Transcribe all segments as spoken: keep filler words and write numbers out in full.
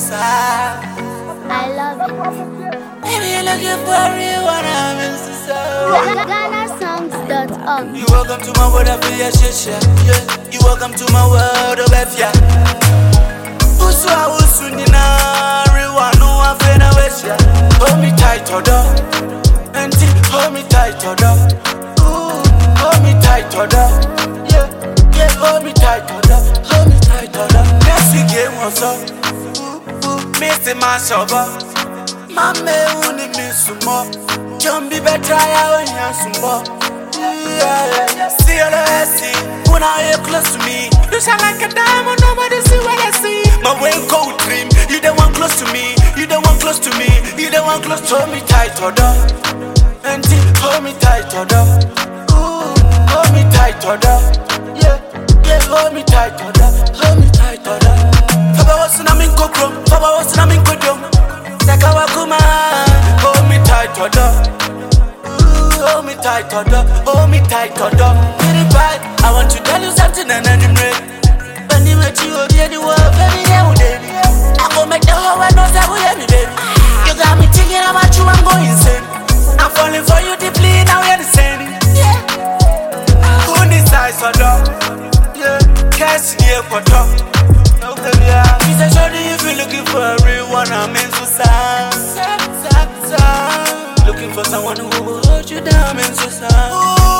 society. I love it. Maybe you're looking for a real one, I'm in society. Ghana songs dot org. You welcome to my world of your shit, yeah. You welcome to my world of F, yeah. Uswa usunina, everyone know I'm finna wish, yeah. Hold me tight, hold up. Auntie, hold me tight, hold up. Ooh, hold me tight, hold up. Yeah, yeah, hold me tight, hold up. Hold me tight, hold up. Next week, game what's up? Ooh, ooh, missing my sober. Mame uni me sumo. Jumbi better ya onya sumo. Yeah, yeah. See all I see. When I hear close to me, you sound like a diamond. Nobody see what I see. My way cold dream. You the one close to me. You the one close to me. You the one close to hold me tight, hold up. Auntie, hold me tight, hold up. Ooh, hold me tight, hold up. Yeah, yeah, hold me tight, hold up. Hold me tight, hold up. Faba wasna min kokro. Faba wasna min kodom. Sakawa kuma. Hold me tight, hold up. Hold me tight, hold up. Hold me tight, hold up. Get it right. I want to tell you something and I'm ready. When you met you, you're the world, baby, yeah, baby. I go make the whole world know that we have me, baby. You got me thinking about you, I'm going insane. I'm falling for you deeply, now we're the same. Yeah. Who decides for dog? Yeah. Cash in the quarter. Okay, yeah. He said, shorty, if you're looking for a real one, I'm in society. Looking for someone who will hold you down, I'm in society.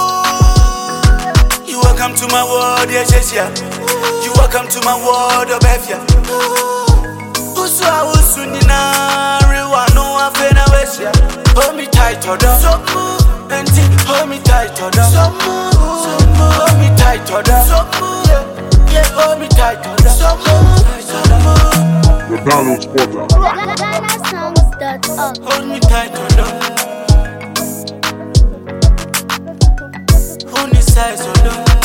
You welcome to my world, yeah, yes, yeah. You welcome to my world, of F, yeah. Uswa usunina, everyone know I'm finna wish, yeah. Hold me tight, hold up. So move, auntie, hold me tight, hold up. So move, so move, hold me tight, hold up. So move, yeah, yeah, hold me tight, hold up. So move, so move. The download spotter. Ghana songs dot org. Hold me tight, hold up. Hold me tight, hold up.